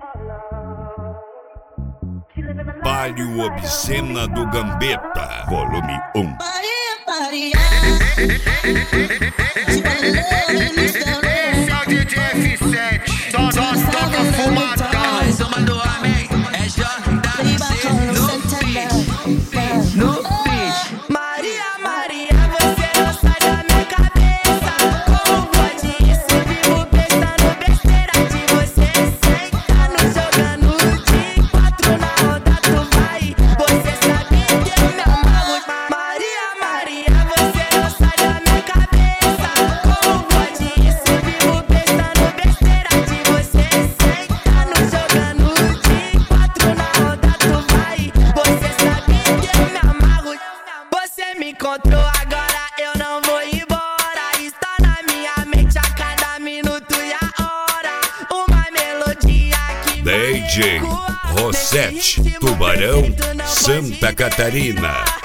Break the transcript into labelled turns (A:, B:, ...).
A: Palio Obscena do Gambetta, volume 1.
B: Só DJ F7, só toca fumadão.
C: Mais uma do homem, é JWC no beat.
D: Maria, você não sai da minha cabeça. Como pode isso? Vivo pensando besteira de você. Sentando, jogando de 4 na roda, tu vai. Você sabe que eu me amarro. Maria, você não sai da minha cabeça. Como pode isso? Vivo pensando besteira de você. Sentando, jogando de 4 na roda, tu vai. Você sabe que eu me amarro. Você me encontrou agora, eu não vou embora. Está na minha mente a cada minuto e a hora. Uma melodia que
A: DJ Rosete, Tubarão, Santa Catarina.